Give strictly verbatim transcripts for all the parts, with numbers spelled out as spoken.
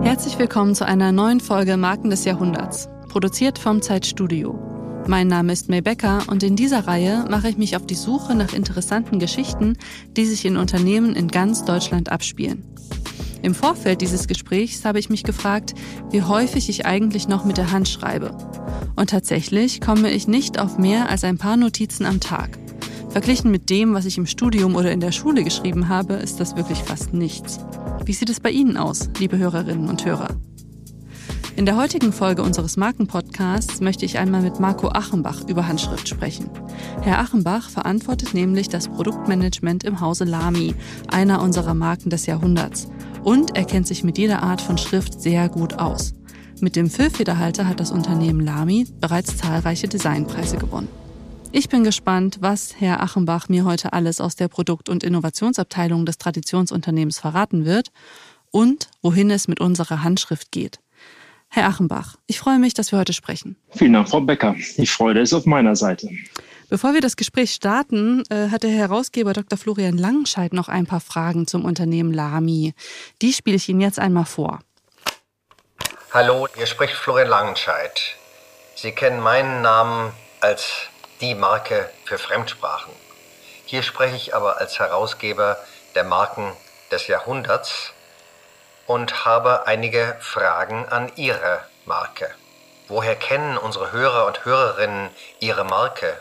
Herzlich willkommen zu einer neuen Folge Marken des Jahrhunderts, produziert vom Zeitstudio. Mein Name ist May Becker und in dieser Reihe mache ich mich auf die Suche nach interessanten Geschichten, die sich in Unternehmen in ganz Deutschland abspielen. Im Vorfeld dieses Gesprächs habe ich mich gefragt, wie häufig ich eigentlich noch mit der Hand schreibe. Und tatsächlich komme ich nicht auf mehr als ein paar Notizen am Tag. Verglichen mit dem, was ich im Studium oder in der Schule geschrieben habe, ist das wirklich fast nichts. Wie sieht es bei Ihnen aus, liebe Hörerinnen und Hörer? In der heutigen Folge unseres Markenpodcasts möchte ich einmal mit Marco Achenbach über Handschrift sprechen. Herr Achenbach verantwortet nämlich das Produktmanagement im Hause Lamy, einer unserer Marken des Jahrhunderts. Und er kennt sich mit jeder Art von Schrift sehr gut aus. Mit dem Füllfederhalter hat das Unternehmen Lamy bereits zahlreiche Designpreise gewonnen. Ich bin gespannt, was Herr Achenbach mir heute alles aus der Produkt- und Innovationsabteilung des Traditionsunternehmens verraten wird und wohin es mit unserer Handschrift geht. Herr Achenbach, ich freue mich, dass wir heute sprechen. Vielen Dank, Frau Becker. Die Freude ist auf meiner Seite. Bevor wir das Gespräch starten, äh, hat der Herausgeber Doktor Florian Langenscheidt noch ein paar Fragen zum Unternehmen Lamy. Die spiele ich Ihnen jetzt einmal vor. Hallo, hier spricht Florian Langenscheidt. Sie kennen meinen Namen als die Marke für Fremdsprachen. Hier spreche ich aber als Herausgeber der Marken des Jahrhunderts und habe einige Fragen an Ihre Marke. Woher kennen unsere Hörer und Hörerinnen Ihre Marke?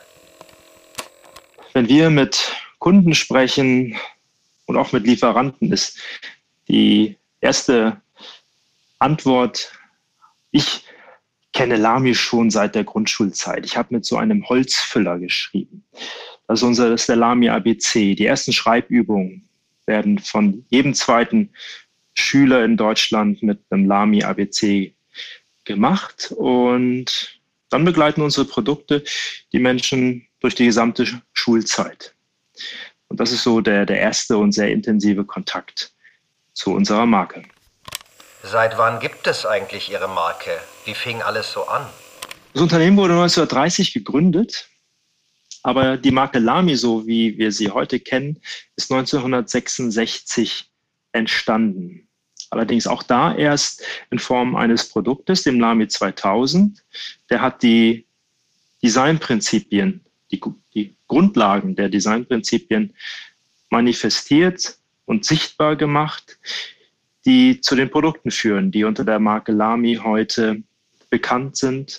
Wenn wir mit Kunden sprechen und auch mit Lieferanten, ist die erste Antwort, ich kenne Lamy schon seit der Grundschulzeit. Ich habe mit so einem Holzfüller geschrieben. Das ist, unser, das ist der Lamy A B C. Die ersten Schreibübungen werden von jedem zweiten Schüler in Deutschland mit einem Lamy A B C gemacht. Und dann begleiten unsere Produkte die Menschen durch die gesamte Schulzeit. Und das ist so der, der erste und sehr intensive Kontakt zu unserer Marke. Seit wann gibt es eigentlich Ihre Marke? Wie fing alles so an? Das Unternehmen wurde neunzehnhundertdreißig gegründet, aber die Marke Lamy, so wie wir sie heute kennen, ist neunzehnhundertsechsundsechzig entstanden. Allerdings auch da erst in Form eines Produktes, dem Lamy zweitausend. Der hat die Designprinzipien, die, die Grundlagen der Designprinzipien manifestiert und sichtbar gemacht, die zu den Produkten führen, die unter der Marke Lamy heute bekannt sind.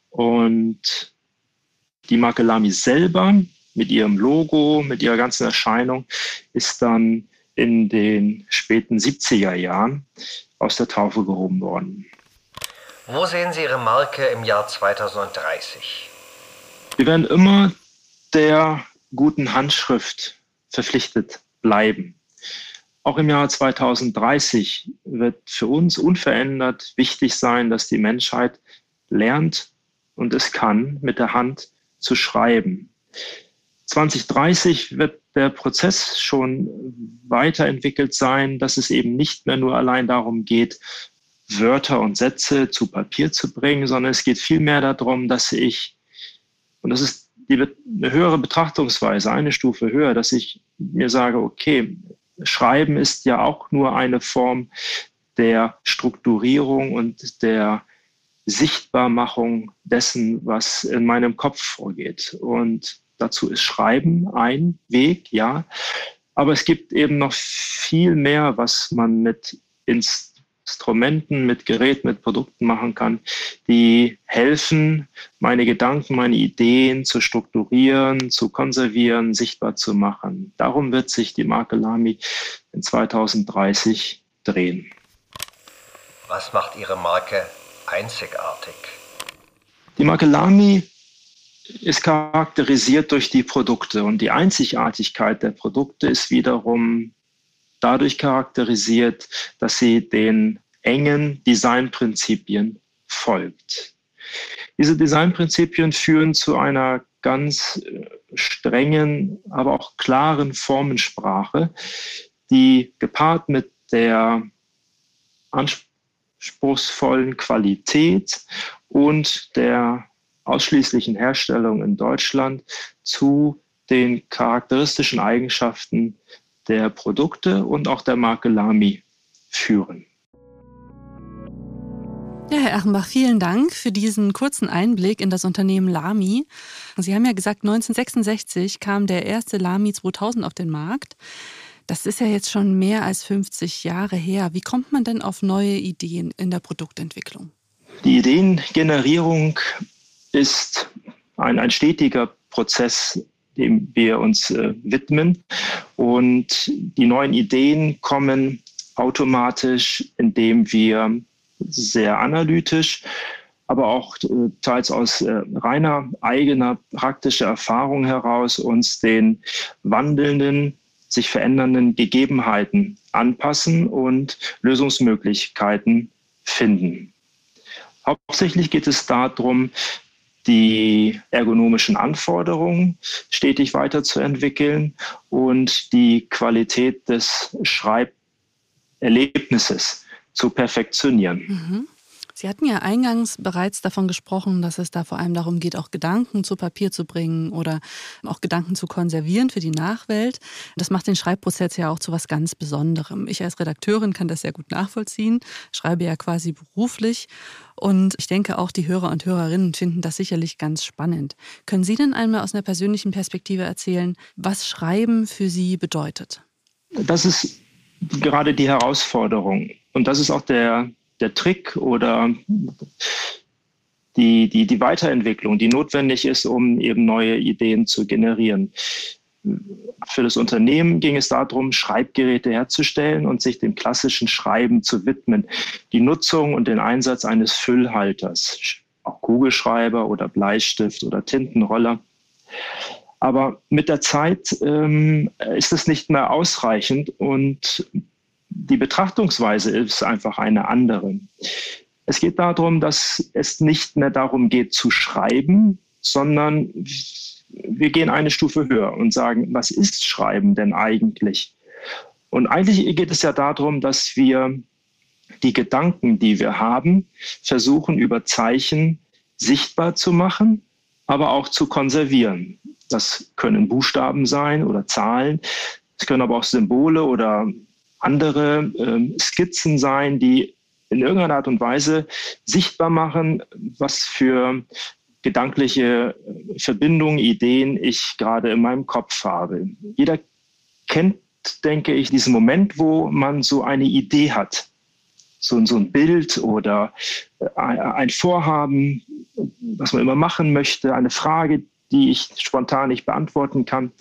Und die Marke Lamy selber mit ihrem Logo, mit ihrer ganzen Erscheinung ist dann in den späten siebziger Jahren aus der Taufe gehoben worden. Wo sehen Sie Ihre Marke im Jahr zweitausenddreißig? Wir werden immer der guten Handschrift verpflichtet bleiben. Auch im Jahr zweitausenddreißig wird für uns unverändert wichtig sein, dass die Menschheit lernt und es kann, mit der Hand zu schreiben. zweitausenddreißig wird der Prozess schon weiterentwickelt sein, dass es eben nicht mehr nur allein darum geht, Wörter und Sätze zu Papier zu bringen, sondern es geht vielmehr darum, dass ich, und das ist die, eine höhere Betrachtungsweise, eine Stufe höher, dass ich mir sage, okay, Schreiben ist ja auch nur eine Form der Strukturierung und der Sichtbarmachung dessen, was in meinem Kopf vorgeht. Und dazu ist Schreiben ein Weg, ja. Aber es gibt eben noch viel mehr, was man mit Instrumenten, mit Geräten, mit Produkten machen kann, die helfen, meine Gedanken, meine Ideen zu strukturieren, zu konservieren, sichtbar zu machen. Darum wird sich die Marke Lamy in zweitausenddreißig drehen. Was macht Ihre Marke einzigartig? Die Marke Lamy ist charakterisiert durch die Produkte und die Einzigartigkeit der Produkte ist wiederum dadurch charakterisiert, dass sie den engen Designprinzipien folgt. Diese Designprinzipien führen zu einer ganz strengen, aber auch klaren Formensprache, die gepaart mit der anspruchsvollen Qualität und der ausschließlichen Herstellung in Deutschland zu den charakteristischen Eigenschaften der Produkte und auch der Marke Lamy führen. Ja, Herr Achenbach, vielen Dank für diesen kurzen Einblick in das Unternehmen Lamy. Sie haben ja gesagt, neunzehnhundertsechsundsechzig kam der erste Lamy zweitausend auf den Markt. Das ist ja jetzt schon mehr als fünfzig Jahre her. Wie kommt man denn auf neue Ideen in der Produktentwicklung? Die Ideengenerierung ist ein, ein stetiger Prozess, dem wir uns äh, widmen. Und die neuen Ideen kommen automatisch, indem wir sehr analytisch, aber auch äh, teils aus äh, reiner eigener praktischer Erfahrung heraus uns den wandelnden, sich verändernden Gegebenheiten anpassen und Lösungsmöglichkeiten finden. Hauptsächlich geht es darum, die ergonomischen Anforderungen stetig weiterzuentwickeln und die Qualität des Schreiberlebnisses zu perfektionieren. Mhm. Sie hatten ja eingangs bereits davon gesprochen, dass es da vor allem darum geht, auch Gedanken zu Papier zu bringen oder auch Gedanken zu konservieren für die Nachwelt. Das macht den Schreibprozess ja auch zu was ganz Besonderem. Ich als Redakteurin kann das sehr gut nachvollziehen, schreibe ja quasi beruflich und ich denke auch die Hörer und Hörerinnen finden das sicherlich ganz spannend. Können Sie denn einmal aus einer persönlichen Perspektive erzählen, was Schreiben für Sie bedeutet? Das ist gerade die Herausforderung und das ist auch der der Trick oder die, die, die Weiterentwicklung, die notwendig ist, um eben neue Ideen zu generieren. Für das Unternehmen ging es darum, Schreibgeräte herzustellen und sich dem klassischen Schreiben zu widmen. Die Nutzung und den Einsatz eines Füllhalters, auch Kugelschreiber oder Bleistift oder Tintenroller. Aber mit der Zeit ähm, ist es nicht mehr ausreichend und die Betrachtungsweise ist einfach eine andere. Es geht darum, dass es nicht mehr darum geht zu schreiben, sondern wir gehen eine Stufe höher und sagen, was ist Schreiben denn eigentlich? Und eigentlich geht es ja darum, dass wir die Gedanken, die wir haben, versuchen über Zeichen sichtbar zu machen, aber auch zu konservieren. Das können Buchstaben sein oder Zahlen, es können aber auch Symbole oder andere äh, Skizzen sein, die in irgendeiner Art und Weise sichtbar machen, was für gedankliche Verbindungen, Ideen ich gerade in meinem Kopf habe. Jeder kennt, denke ich, diesen Moment, wo man so eine Idee hat. So, so ein Bild oder ein Vorhaben, was man immer machen möchte, eine Frage, die ich spontan nicht beantworten kann.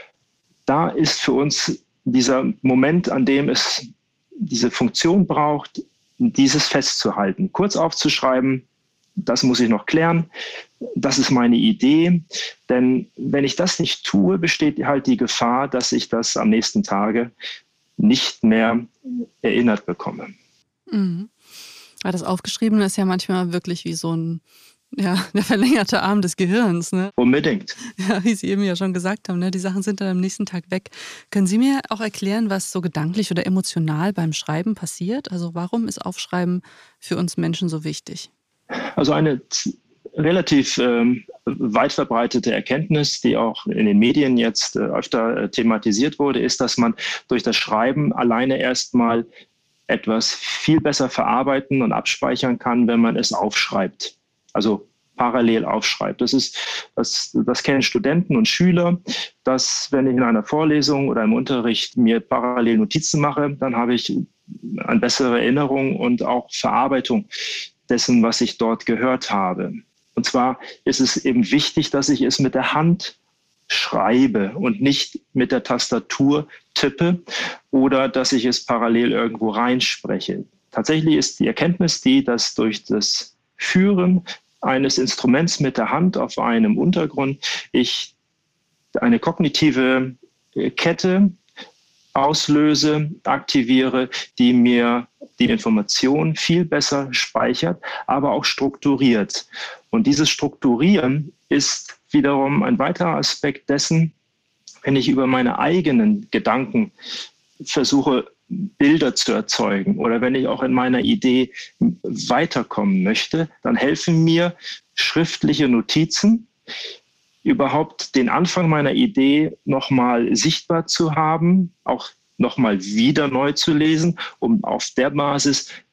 Da ist für uns dieser Moment, an dem es diese Funktion braucht, dieses festzuhalten, kurz aufzuschreiben, das muss ich noch klären, das ist meine Idee. Denn wenn ich das nicht tue, besteht halt die Gefahr, dass ich das am nächsten Tage nicht mehr erinnert bekomme. Mhm. Ja, das Aufgeschriebene ist ja manchmal wirklich wie so ein Ja, der verlängerte Arm des Gehirns, ne? Unbedingt. Ja, wie Sie eben ja schon gesagt haben, ne? Die Sachen sind dann am nächsten Tag weg. Können Sie mir auch erklären, was so gedanklich oder emotional beim Schreiben passiert? Also warum ist Aufschreiben für uns Menschen so wichtig? Also eine relativ ähm, weit verbreitete Erkenntnis, die auch in den Medien jetzt äh, öfter äh, thematisiert wurde, ist, dass man durch das Schreiben alleine erstmal etwas viel besser verarbeiten und abspeichern kann, wenn man es aufschreibt. Also parallel aufschreibt. Das ist, das, das kennen Studenten und Schüler, dass wenn ich in einer Vorlesung oder im Unterricht mir parallel Notizen mache, dann habe ich eine bessere Erinnerung und auch Verarbeitung dessen, was ich dort gehört habe. Und zwar ist es eben wichtig, dass ich es mit der Hand schreibe und nicht mit der Tastatur tippe oder dass ich es parallel irgendwo reinspreche. Tatsächlich ist die Erkenntnis die, dass durch das Führen eines Instruments mit der Hand auf einem Untergrund ich eine kognitive Kette auslöse, aktiviere, die mir die Information viel besser speichert, aber auch strukturiert. Und dieses Strukturieren ist wiederum ein weiterer Aspekt dessen, wenn ich über meine eigenen Gedanken versuche, Bilder zu erzeugen oder wenn ich auch in meiner Idee weiterkommen möchte, dann helfen mir schriftliche Notizen, überhaupt den Anfang meiner Idee nochmal sichtbar zu haben, auch nochmal wieder neu zu lesen, um auf der Basis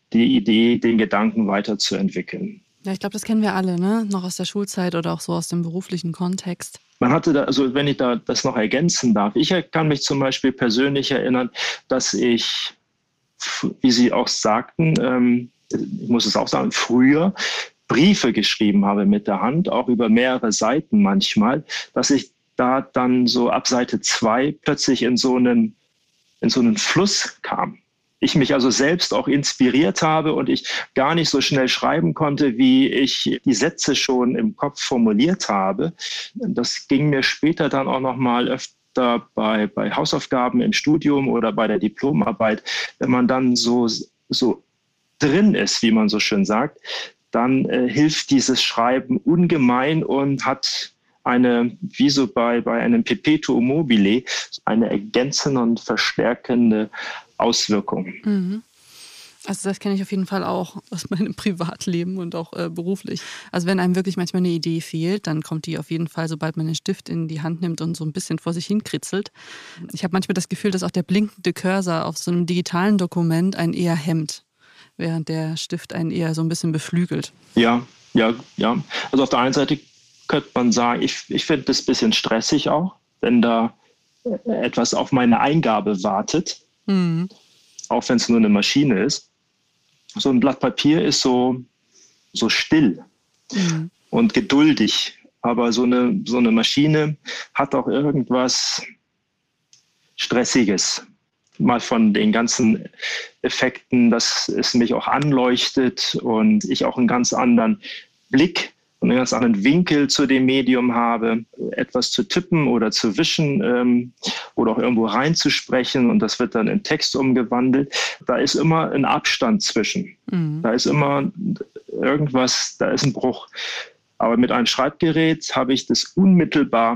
die Idee, den Gedanken weiterzuentwickeln. Ja, ich glaube, das kennen wir alle, ne? Noch aus der Schulzeit oder auch so aus dem beruflichen Kontext. Man hatte da, also wenn ich da das noch ergänzen darf, ich kann mich zum Beispiel persönlich erinnern, dass ich, wie Sie auch sagten, ähm, ich muss es auch sagen, früher Briefe geschrieben habe mit der Hand, auch über mehrere Seiten manchmal, dass ich da dann so ab Seite zwei plötzlich in so einen, in so einen Fluss kam. Ich mich also selbst auch inspiriert habe und ich gar nicht so schnell schreiben konnte, wie ich die Sätze schon im Kopf formuliert habe. Das ging mir später dann auch noch mal öfter bei, bei Hausaufgaben im Studium oder bei der Diplomarbeit. Wenn man dann so, so drin ist, wie man so schön sagt, dann äh, hilft dieses Schreiben ungemein und hat eine, wie so bei, bei einem Perpetuum mobile, eine ergänzende und verstärkende Auswirkung. Mhm. Also das kenne ich auf jeden Fall auch aus meinem Privatleben und auch äh, beruflich. Also wenn einem wirklich manchmal eine Idee fehlt, dann kommt die auf jeden Fall, sobald man den Stift in die Hand nimmt und so ein bisschen vor sich hin kritzelt. Ich habe manchmal das Gefühl, dass auch der blinkende Cursor auf so einem digitalen Dokument einen eher hemmt, während der Stift einen eher so ein bisschen beflügelt. Ja, ja, ja. Also auf der einen Seite könnte man sagen, ich, ich finde das ein bisschen stressig auch, wenn da etwas auf meine Eingabe wartet. Mhm. Auch wenn es nur eine Maschine ist. So ein Blatt Papier ist so, so still mhm. und geduldig. Aber so eine, so eine Maschine hat auch irgendwas Stressiges. Mal von den ganzen Effekten, dass es mich auch anleuchtet und ich auch einen ganz anderen Blick und einen ganz anderen Winkel zu dem Medium habe, etwas zu tippen oder zu wischen ähm, oder auch irgendwo reinzusprechen und das wird dann in Text umgewandelt. Da ist immer ein Abstand zwischen. Mhm. Da ist immer irgendwas, da ist ein Bruch. Aber mit einem Schreibgerät habe ich das unmittelbar.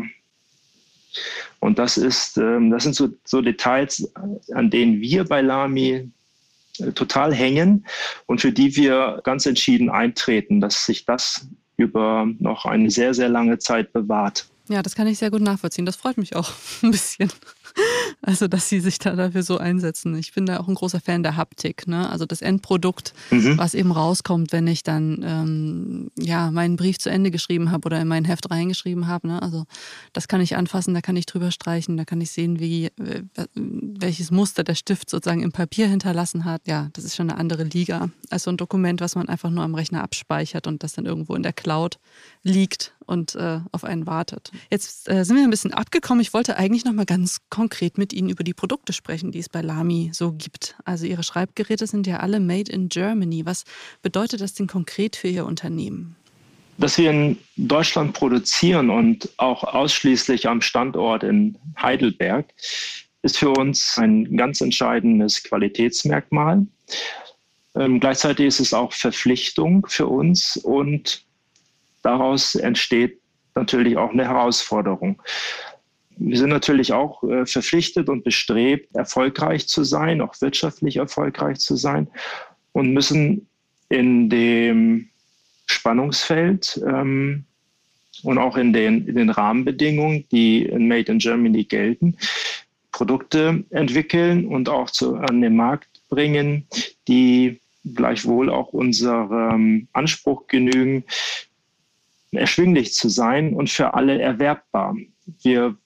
Und das ist, ähm, das sind so, so Details, an denen wir bei Lamy äh, total hängen und für die wir ganz entschieden eintreten, dass sich das über noch eine sehr, sehr lange Zeit bewahrt. Ja, das kann ich sehr gut nachvollziehen. Das freut mich auch ein bisschen. Also, dass Sie sich da dafür so einsetzen. Ich bin da auch ein großer Fan der Haptik, ne? Also das Endprodukt, mhm. was eben rauskommt, wenn ich dann ähm, ja meinen Brief zu Ende geschrieben habe oder in mein Heft reingeschrieben habe. Ne? Also das kann ich anfassen, da kann ich drüber streichen, da kann ich sehen, wie äh, welches Muster der Stift sozusagen im Papier hinterlassen hat. Ja, das ist schon eine andere Liga als so ein Dokument, was man einfach nur am Rechner abspeichert und das dann irgendwo in der Cloud liegt und äh, auf einen wartet. Jetzt äh, sind wir ein bisschen abgekommen. Ich wollte eigentlich noch mal ganz konkret mit Ihnen über die Produkte sprechen, die es bei Lamy so gibt. Also Ihre Schreibgeräte sind ja alle made in Germany. Was bedeutet das denn konkret für Ihr Unternehmen? Dass wir in Deutschland produzieren und auch ausschließlich am Standort in Heidelberg, ist für uns ein ganz entscheidendes Qualitätsmerkmal. Ähm, gleichzeitig ist es auch Verpflichtung für uns und daraus entsteht natürlich auch eine Herausforderung. Wir sind natürlich auch äh, verpflichtet und bestrebt, erfolgreich zu sein, auch wirtschaftlich erfolgreich zu sein und müssen in dem Spannungsfeld ähm, und auch in den, in den Rahmenbedingungen, die in Made in Germany gelten, Produkte entwickeln und auch zu, an den Markt bringen, die gleichwohl auch unserem Anspruch genügen, erschwinglich zu sein und für alle erwerbbar. Wir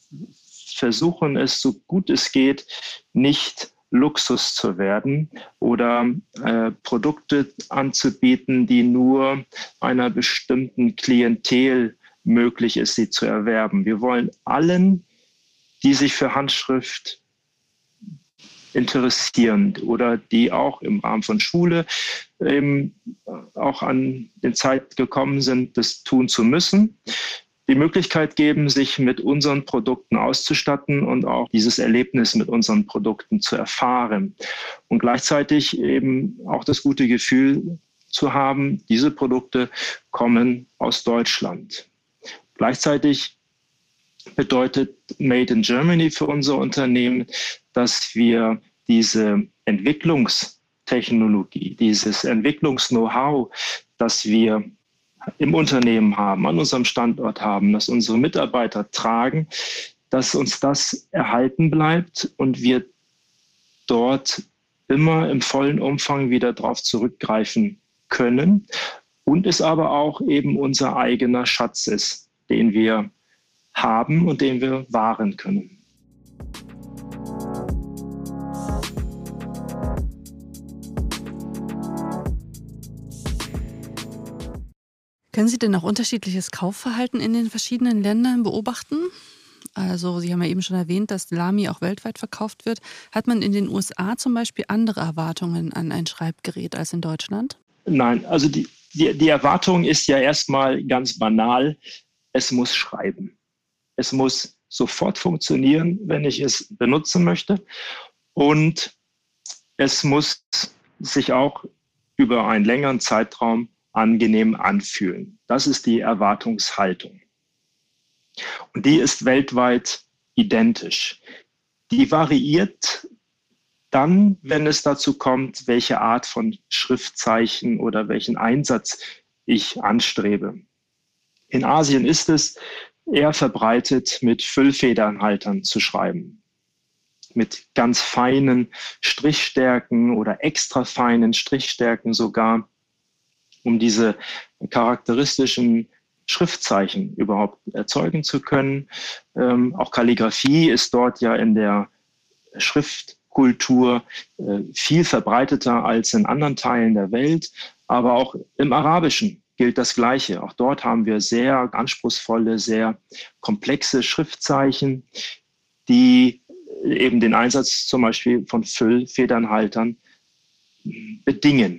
versuchen es, so gut es geht, nicht Luxus zu werden oder äh, Produkte anzubieten, die nur einer bestimmten Klientel möglich ist, sie zu erwerben. Wir wollen allen, die sich für Handschrift interessieren oder die auch im Rahmen von Schule eben auch an den Zeit gekommen sind, das tun zu müssen, die Möglichkeit geben, sich mit unseren Produkten auszustatten und auch dieses Erlebnis mit unseren Produkten zu erfahren. Und gleichzeitig eben auch das gute Gefühl zu haben, diese Produkte kommen aus Deutschland. Gleichzeitig bedeutet Made in Germany für unser Unternehmen, dass wir diese Entwicklungstechnologie, dieses Entwicklungs-Know-how, das wir im Unternehmen haben, an unserem Standort haben, dass unsere Mitarbeiter tragen, dass uns das erhalten bleibt und wir dort immer im vollen Umfang wieder darauf zurückgreifen können und es aber auch eben unser eigener Schatz ist, den wir haben und den wir wahren können. Können Sie denn auch unterschiedliches Kaufverhalten in den verschiedenen Ländern beobachten? Also Sie haben ja eben schon erwähnt, dass Lamy auch weltweit verkauft wird. Hat man in den U S A zum Beispiel andere Erwartungen an ein Schreibgerät als in Deutschland? Nein, also die, die, die Erwartung ist ja erstmal ganz banal. Es muss schreiben. Es muss sofort funktionieren, wenn ich es benutzen möchte. Und es muss sich auch über einen längeren Zeitraum angenehm anfühlen. Das ist die Erwartungshaltung. Und die ist weltweit identisch. Die variiert dann, wenn es dazu kommt, welche Art von Schriftzeichen oder welchen Einsatz ich anstrebe. In Asien ist es eher verbreitet, mit Füllfedernhaltern zu schreiben. Mit ganz feinen Strichstärken oder extra feinen Strichstärken sogar, um diese charakteristischen Schriftzeichen überhaupt erzeugen zu können. Ähm, auch Kalligraphie ist dort ja in der Schriftkultur äh, viel verbreiteter als in anderen Teilen der Welt. Aber auch im Arabischen gilt das Gleiche. Auch dort haben wir sehr anspruchsvolle, sehr komplexe Schriftzeichen, die eben den Einsatz zum Beispiel von Füllfedernhaltern bedingen.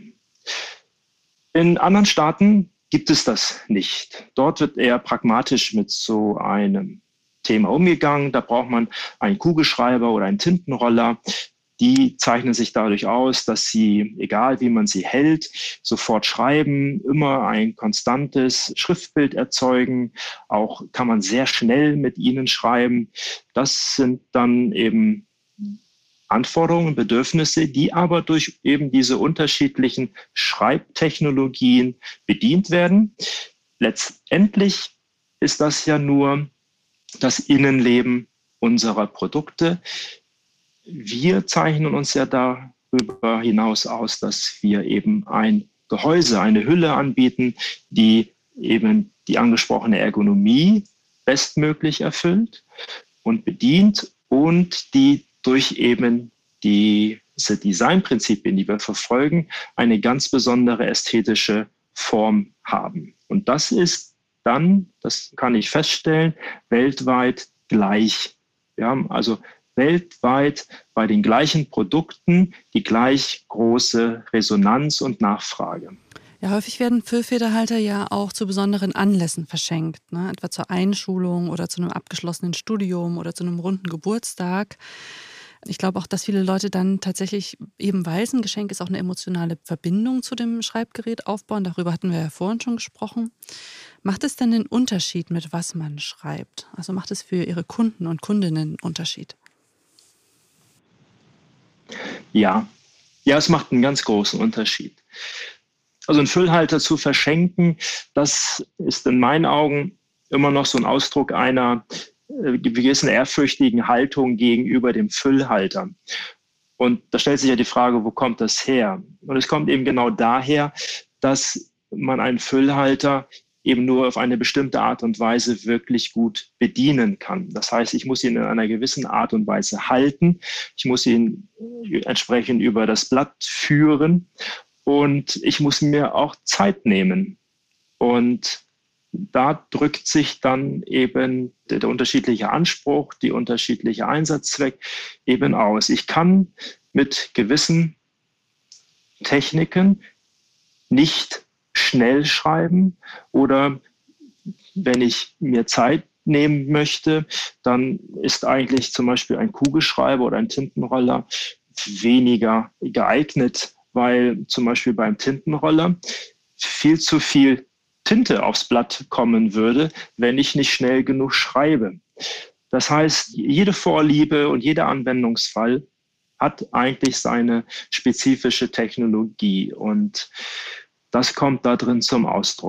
In anderen Staaten gibt es das nicht. Dort wird eher pragmatisch mit so einem Thema umgegangen. Da braucht man einen Kugelschreiber oder einen Tintenroller. Die zeichnen sich dadurch aus, dass sie, egal wie man sie hält, sofort schreiben, immer ein konstantes Schriftbild erzeugen. Auch kann man sehr schnell mit ihnen schreiben. Das sind dann eben Anforderungen, Bedürfnisse, die aber durch eben diese unterschiedlichen Schreibtechnologien bedient werden. Letztendlich ist das ja nur das Innenleben unserer Produkte. Wir zeichnen uns ja darüber hinaus aus, dass wir eben ein Gehäuse, eine Hülle anbieten, die eben die angesprochene Ergonomie bestmöglich erfüllt und bedient und die durch eben diese Designprinzipien, die wir verfolgen, eine ganz besondere ästhetische Form haben. Und das ist dann, das kann ich feststellen, weltweit gleich. Wir haben also weltweit bei den gleichen Produkten die gleich große Resonanz und Nachfrage. Ja, häufig werden Füllfederhalter ja auch zu besonderen Anlässen verschenkt, ne? Etwa zur Einschulung oder zu einem abgeschlossenen Studium oder zu einem runden Geburtstag. Ich glaube auch, dass viele Leute dann tatsächlich, eben weil es ein Geschenk ist, auch eine emotionale Verbindung zu dem Schreibgerät aufbauen. Darüber hatten wir ja vorhin schon gesprochen. Macht es denn einen Unterschied, mit was man schreibt? Also macht es für Ihre Kunden und Kundinnen einen Unterschied? Ja, ja, es macht einen ganz großen Unterschied. Also einen Füllhalter zu verschenken, das ist in meinen Augen immer noch so ein Ausdruck einer äh, gewissen ehrfürchtigen Haltung gegenüber dem Füllhalter. Und da stellt sich ja die Frage, wo kommt das her? Und es kommt eben genau daher, dass man einen Füllhalter eben nur auf eine bestimmte Art und Weise wirklich gut bedienen kann. Das heißt, ich muss ihn in einer gewissen Art und Weise halten. Ich muss ihn entsprechend über das Blatt führen. Und ich muss mir auch Zeit nehmen. Und da drückt sich dann eben der, der unterschiedliche Anspruch, die unterschiedliche Einsatzzweck eben aus. Ich kann mit gewissen Techniken nicht schnell schreiben oder wenn ich mir Zeit nehmen möchte, dann ist eigentlich zum Beispiel ein Kugelschreiber oder ein Tintenroller weniger geeignet, weil zum Beispiel beim Tintenroller viel zu viel Tinte aufs Blatt kommen würde, wenn ich nicht schnell genug schreibe. Das heißt, jede Vorliebe und jeder Anwendungsfall hat eigentlich seine spezifische Technologie und das kommt da drin zum Ausdruck.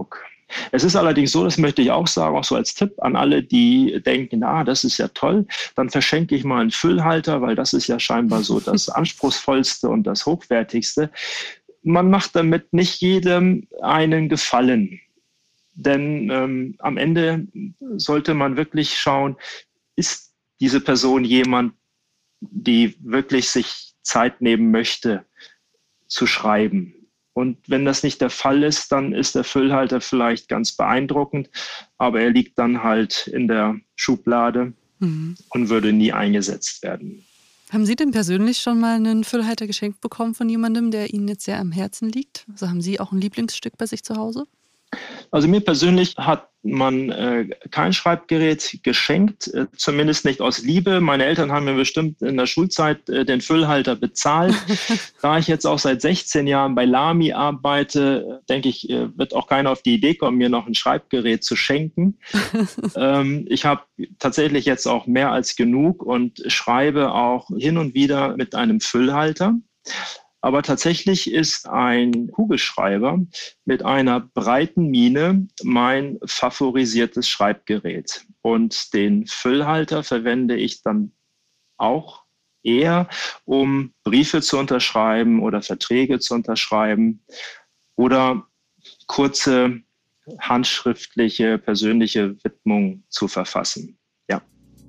Es ist allerdings so, das möchte ich auch sagen, auch so als Tipp an alle, die denken, ah, das ist ja toll, dann verschenke ich mal einen Füllhalter, weil das ist ja scheinbar so das Anspruchsvollste und das Hochwertigste. Man macht damit nicht jedem einen Gefallen. Denn ähm, am Ende sollte man wirklich schauen, ist diese Person jemand, die wirklich sich Zeit nehmen möchte, zu schreiben. Und wenn das nicht der Fall ist, dann ist der Füllhalter vielleicht ganz beeindruckend, aber er liegt dann halt in der Schublade mhm. und würde nie eingesetzt werden. Haben Sie denn persönlich schon mal einen Füllhalter geschenkt bekommen von jemandem, der Ihnen jetzt sehr am Herzen liegt? Also haben Sie auch ein Lieblingsstück bei sich zu Hause? Also mir persönlich hat man äh, kein Schreibgerät geschenkt, äh, zumindest nicht aus Liebe. Meine Eltern haben mir bestimmt in der Schulzeit äh, den Füllhalter bezahlt. Da ich jetzt auch seit sechzehn Jahren bei Lamy arbeite, denke ich, äh, wird auch keiner auf die Idee kommen, mir noch ein Schreibgerät zu schenken. ähm, ich habe tatsächlich jetzt auch mehr als genug und schreibe auch hin und wieder mit einem Füllhalter. Aber tatsächlich ist ein Kugelschreiber mit einer breiten Mine mein favorisiertes Schreibgerät. Und den Füllhalter verwende ich dann auch eher, um Briefe zu unterschreiben oder Verträge zu unterschreiben oder kurze handschriftliche, persönliche Widmungen zu verfassen. Ja.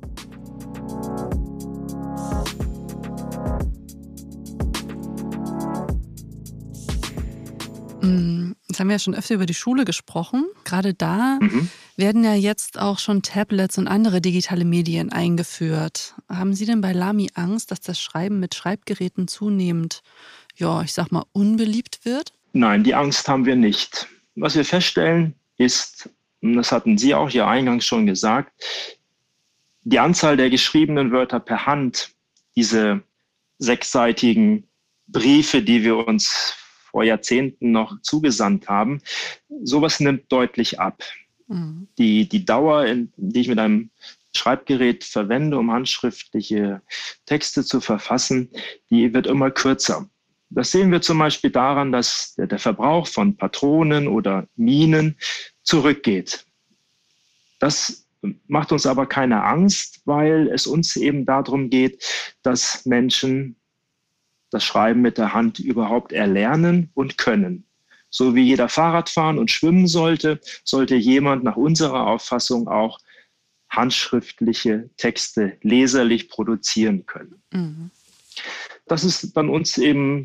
Jetzt haben wir ja schon öfter über die Schule gesprochen. Gerade da mhm. werden ja jetzt auch schon Tablets und andere digitale Medien eingeführt. Haben Sie denn bei Lamy Angst, dass das Schreiben mit Schreibgeräten zunehmend, ja, ich sag mal, unbeliebt wird? Nein, die Angst haben wir nicht. Was wir feststellen ist, und das hatten Sie auch ja eingangs schon gesagt, die Anzahl der geschriebenen Wörter per Hand, diese sechsseitigen Briefe, die wir uns vor Jahrzehnten noch zugesandt haben, sowas nimmt deutlich ab. Mhm. Die, die Dauer, in, die ich mit einem Schreibgerät verwende, um handschriftliche Texte zu verfassen, die wird immer kürzer. Das sehen wir zum Beispiel daran, dass der, der Verbrauch von Patronen oder Minen zurückgeht. Das macht uns aber keine Angst, weil es uns eben darum geht, dass Menschen das Schreiben mit der Hand überhaupt erlernen und können. So wie jeder Fahrrad fahren und schwimmen sollte, sollte jemand nach unserer Auffassung auch handschriftliche Texte leserlich produzieren können. Mhm. Das ist bei uns eben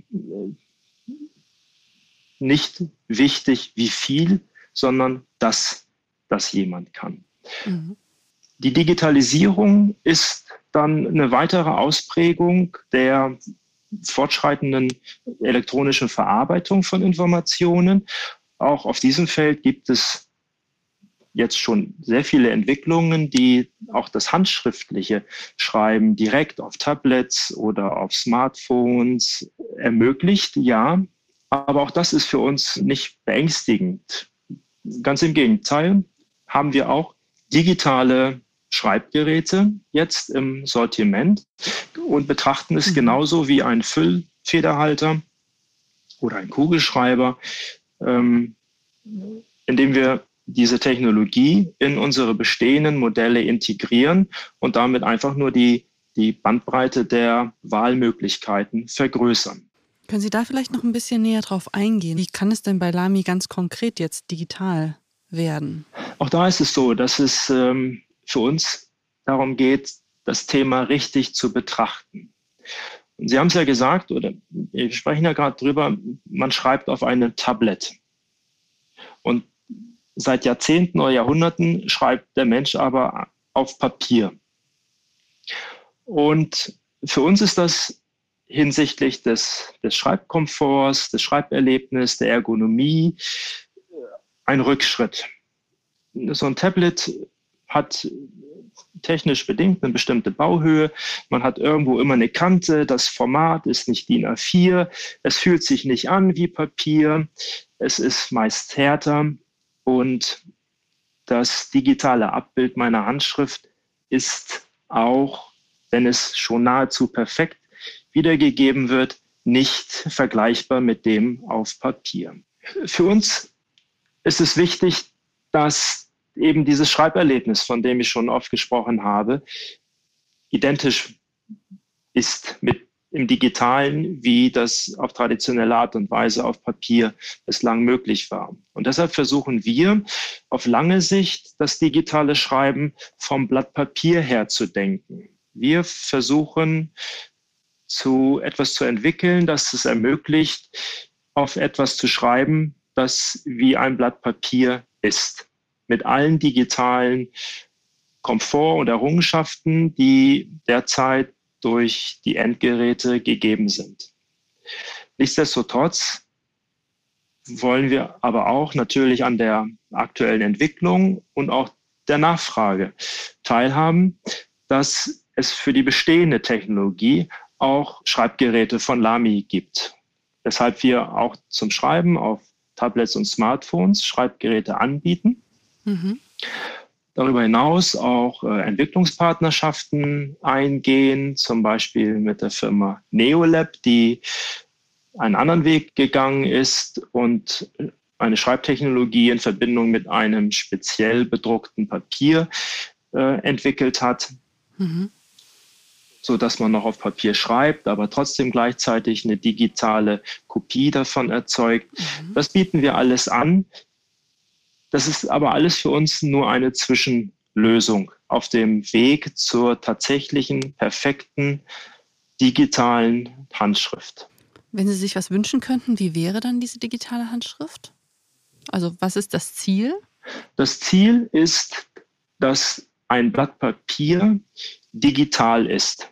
nicht wichtig, wie viel, sondern dass das jemand kann. Mhm. Die Digitalisierung ist dann eine weitere Ausprägung der fortschreitenden elektronischen Verarbeitung von Informationen. Auch auf diesem Feld gibt es jetzt schon sehr viele Entwicklungen, die auch das handschriftliche Schreiben direkt auf Tablets oder auf Smartphones ermöglicht, ja. Aber auch das ist für uns nicht beängstigend. Ganz im Gegenteil haben wir auch digitale Schreibgeräte jetzt im Sortiment und betrachten es genauso wie ein Füllfederhalter oder ein Kugelschreiber, ähm, indem wir diese Technologie in unsere bestehenden Modelle integrieren und damit einfach nur die, die Bandbreite der Wahlmöglichkeiten vergrößern. Können Sie da vielleicht noch ein bisschen näher drauf eingehen? Wie kann es denn bei Lamy ganz konkret jetzt digital werden? Auch da ist es so, dass es ähm, für uns darum geht, das Thema richtig zu betrachten. Und Sie haben es ja gesagt, oder wir sprechen ja gerade drüber, man schreibt auf einem Tablet. Und seit Jahrzehnten oder Jahrhunderten schreibt der Mensch aber auf Papier. Und für uns ist das hinsichtlich des, des Schreibkomforts, des Schreiberlebnisses, der Ergonomie ein Rückschritt. So ein Tablet hat technisch bedingt eine bestimmte Bauhöhe. Man hat irgendwo immer eine Kante. Das Format ist nicht D I N A vier. Es fühlt sich nicht an wie Papier. Es ist meist härter. Und das digitale Abbild meiner Handschrift ist auch, wenn es schon nahezu perfekt wiedergegeben wird, nicht vergleichbar mit dem auf Papier. Für uns ist es wichtig, dass eben dieses Schreiberlebnis, von dem ich schon oft gesprochen habe, identisch ist mit im Digitalen, wie das auf traditionelle Art und Weise auf Papier bislang möglich war. Und deshalb versuchen wir auf lange Sicht das digitale Schreiben vom Blatt Papier her zu denken. Wir versuchen zu etwas zu entwickeln, das es ermöglicht, auf etwas zu schreiben, das wie ein Blatt Papier ist. Mit allen digitalen Komfort und Errungenschaften, die derzeit durch die Endgeräte gegeben sind. Nichtsdestotrotz wollen wir aber auch natürlich an der aktuellen Entwicklung und auch der Nachfrage teilhaben, dass es für die bestehende Technologie auch Schreibgeräte von Lamy gibt. Weshalb wir auch zum Schreiben auf Tablets und Smartphones Schreibgeräte anbieten. Mhm. Darüber hinaus auch äh, Entwicklungspartnerschaften eingehen, zum Beispiel mit der Firma Neolab, die einen anderen Weg gegangen ist und eine Schreibtechnologie in Verbindung mit einem speziell bedruckten Papier äh, entwickelt hat, mhm. sodass man noch auf Papier schreibt, aber trotzdem gleichzeitig eine digitale Kopie davon erzeugt. Mhm. Das bieten wir alles an. Das ist aber alles für uns nur eine Zwischenlösung auf dem Weg zur tatsächlichen, perfekten, digitalen Handschrift. Wenn Sie sich was wünschen könnten, wie wäre dann diese digitale Handschrift? Also was ist das Ziel? Das Ziel ist, dass ein Blatt Papier digital ist.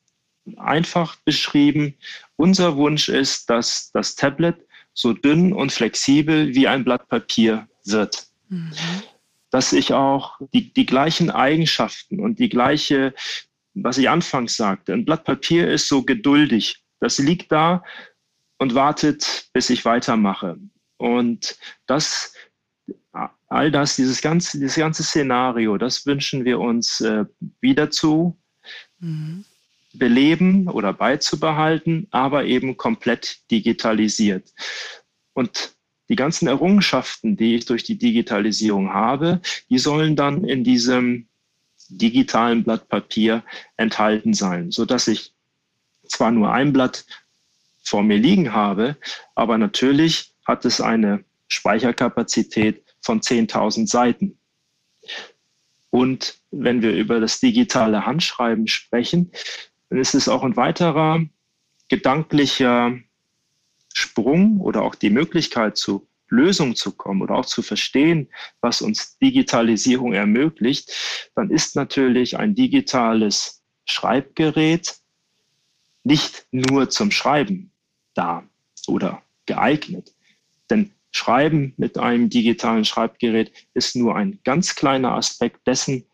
Einfach beschrieben, unser Wunsch ist, dass das Tablet so dünn und flexibel wie ein Blatt Papier wird. Mhm. Dass ich auch die, die gleichen Eigenschaften und die gleiche, was ich anfangs sagte, ein Blatt Papier ist so geduldig. Das liegt da und wartet, bis ich weitermache. Und das, all das, dieses ganze, dieses ganze Szenario, das wünschen wir uns äh, wieder zu mhm. beleben oder beizubehalten, aber eben komplett digitalisiert. Und die ganzen Errungenschaften, die ich durch die Digitalisierung habe, die sollen dann in diesem digitalen Blatt Papier enthalten sein, sodass ich zwar nur ein Blatt vor mir liegen habe, aber natürlich hat es eine Speicherkapazität von zehntausend Seiten. Und wenn wir über das digitale Handschreiben sprechen, dann ist es auch ein weiterer gedanklicher Sprung oder auch die Möglichkeit, zu Lösungen zu kommen oder auch zu verstehen, was uns Digitalisierung ermöglicht, dann ist natürlich ein digitales Schreibgerät nicht nur zum Schreiben da oder geeignet. Denn Schreiben mit einem digitalen Schreibgerät ist nur ein ganz kleiner Aspekt dessen,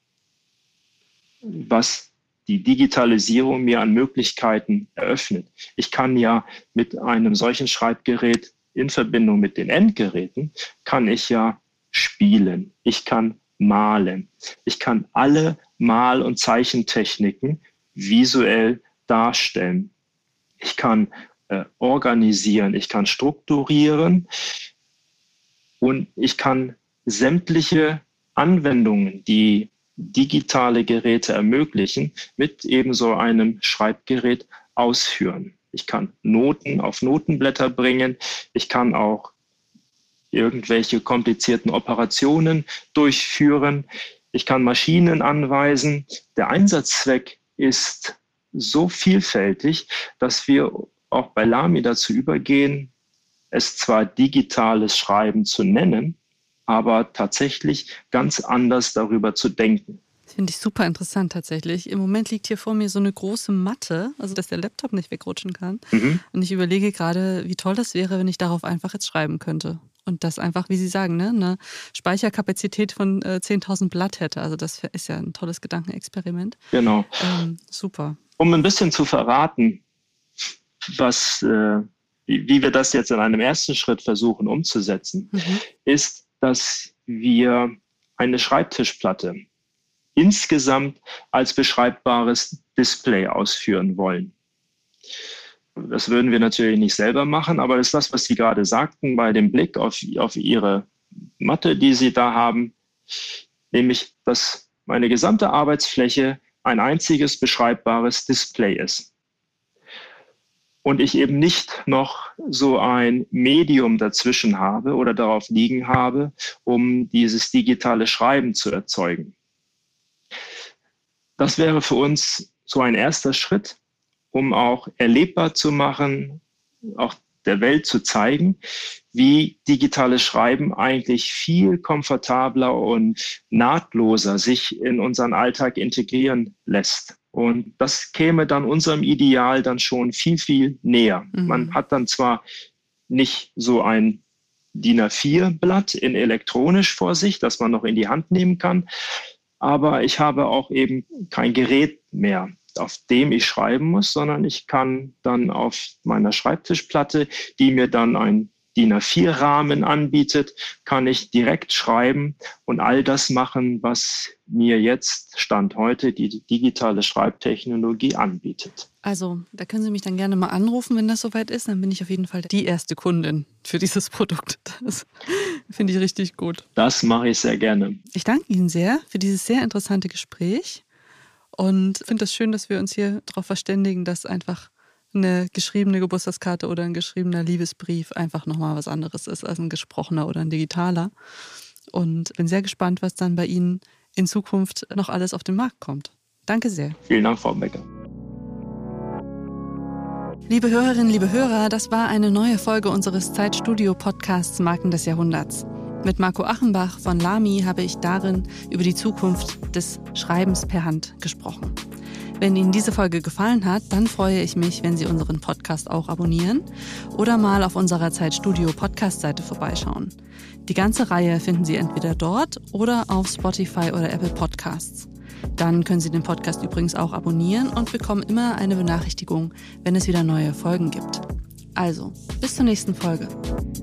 was die Digitalisierung mir an Möglichkeiten eröffnet. Ich kann ja mit einem solchen Schreibgerät in Verbindung mit den Endgeräten, kann ich ja spielen, ich kann malen, ich kann alle Mal- und Zeichentechniken visuell darstellen. Ich kann äh, organisieren, ich kann strukturieren und ich kann sämtliche Anwendungen, die digitale Geräte ermöglichen, mit ebenso einem Schreibgerät ausführen. Ich kann Noten auf Notenblätter bringen. Ich kann auch irgendwelche komplizierten Operationen durchführen. Ich kann Maschinen anweisen. Der Einsatzzweck ist so vielfältig, dass wir auch bei Lamy dazu übergehen, es zwar digitales Schreiben zu nennen, aber tatsächlich ganz anders darüber zu denken. Das finde ich super interessant tatsächlich. Im Moment liegt hier vor mir so eine große Matte, also dass der Laptop nicht wegrutschen kann. Mhm. Und ich überlege gerade, wie toll das wäre, wenn ich darauf einfach jetzt schreiben könnte. Und das einfach, wie Sie sagen, ne, eine Speicherkapazität von äh, zehntausend Blatt hätte. Also das ist ja ein tolles Gedankenexperiment. Genau. Ähm, super. Um ein bisschen zu verraten, was, äh, wie, wie wir das jetzt in einem ersten Schritt versuchen umzusetzen, mhm. ist, dass wir eine Schreibtischplatte insgesamt als beschreibbares Display ausführen wollen. Das würden wir natürlich nicht selber machen, aber das ist das, was Sie gerade sagten, bei dem Blick auf, auf Ihre Matte, die Sie da haben, nämlich dass meine gesamte Arbeitsfläche ein einziges beschreibbares Display ist. Und ich eben nicht noch so ein Medium dazwischen habe oder darauf liegen habe, um dieses digitale Schreiben zu erzeugen. Das wäre für uns so ein erster Schritt, um auch erlebbar zu machen, auch der Welt zu zeigen, wie digitales Schreiben eigentlich viel komfortabler und nahtloser sich in unseren Alltag integrieren lässt. Und das käme dann unserem Ideal dann schon viel, viel näher. Mhm. Man hat dann zwar nicht so ein D I N A vier Blatt in elektronisch vor sich, das man noch in die Hand nehmen kann, aber ich habe auch eben kein Gerät mehr, auf dem ich schreiben muss, sondern ich kann dann auf meiner Schreibtischplatte, die mir dann ein D I N A vier Rahmen anbietet, kann ich direkt schreiben und all das machen, was mir jetzt Stand heute die digitale Schreibtechnologie anbietet. Also, da können Sie mich dann gerne mal anrufen, wenn das soweit ist. Dann bin ich auf jeden Fall die erste Kundin für dieses Produkt. Das finde ich richtig gut. Das mache ich sehr gerne. Ich danke Ihnen sehr für dieses sehr interessante Gespräch und finde es schön, dass wir uns hier darauf verständigen, dass einfach eine geschriebene Geburtstagskarte oder ein geschriebener Liebesbrief einfach nochmal was anderes ist als ein gesprochener oder ein digitaler. Und bin sehr gespannt, was dann bei Ihnen in Zukunft noch alles auf den Markt kommt. Danke sehr. Vielen Dank, Frau Becker. Liebe Hörerinnen, liebe Hörer, das war eine neue Folge unseres Zeitstudio-Podcasts Marken des Jahrhunderts. Mit Marco Achenbach von Lamy habe ich darin über die Zukunft des Schreibens per Hand gesprochen. Wenn Ihnen diese Folge gefallen hat, dann freue ich mich, wenn Sie unseren Podcast auch abonnieren oder mal auf unserer Zeitstudio-Podcast-Seite vorbeischauen. Die ganze Reihe finden Sie entweder dort oder auf Spotify oder Apple Podcasts. Dann können Sie den Podcast übrigens auch abonnieren und bekommen immer eine Benachrichtigung, wenn es wieder neue Folgen gibt. Also, bis zur nächsten Folge.